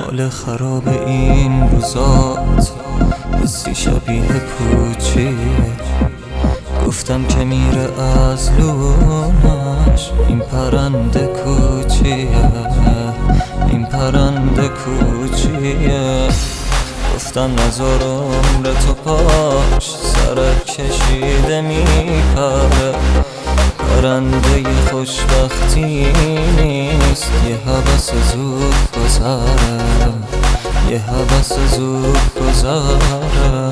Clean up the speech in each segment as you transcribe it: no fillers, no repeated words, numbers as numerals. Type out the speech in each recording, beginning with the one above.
حال خراب این روزات حسی شبیه پوچیه. گفتم که میره از لونش این پرنده کوچیه، این پرنده کوچیه. گفتم نذار عمر تو پاش سرک کشیده میپره. پرنده خوشبختی نیست، یه هوس زود گذره، یه هوس زود گذره.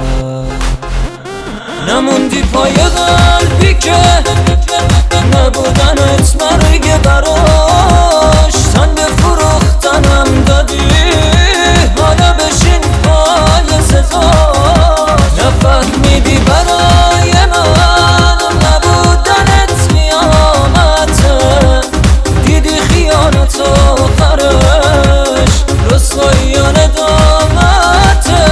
نموندی پای قلبی که نبودنت مرگ براش. تن به فروختنم دادی حالا بشین پای سزا. نفهمیدی برای من نبودنت قیامته. دیدی خیانت آخرش رسوایی و ندامته.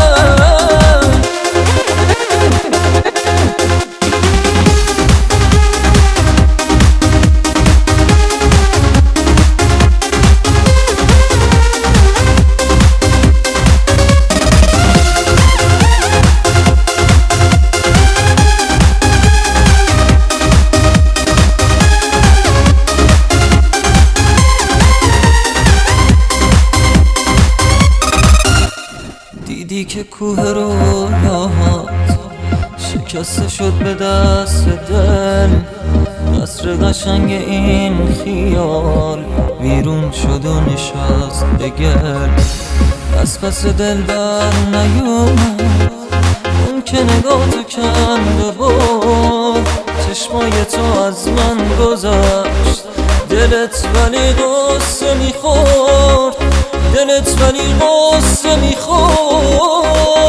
دیدی که کوه رویاهات شکسته شد به دست دل. قصر قشنگ این خیال ویرون شد و نشست به گل. از پس دل بر نیومد اون که نگاه تو کند و برد. چشمای تو از من گذشت دلت ولی غصه میخورد، دلت ولی غصه میخورد.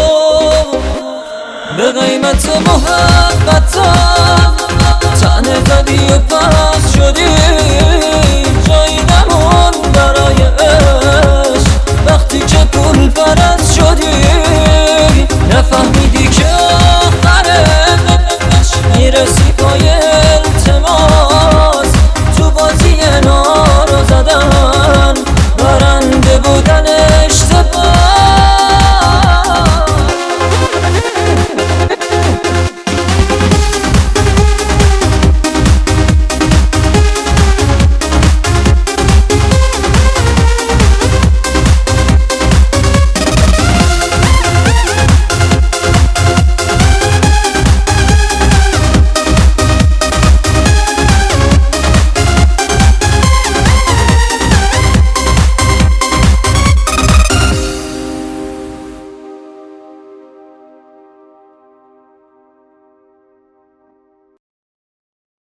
به قیمت محبتم طعنه زدی و پس شدی. جایی نمون برای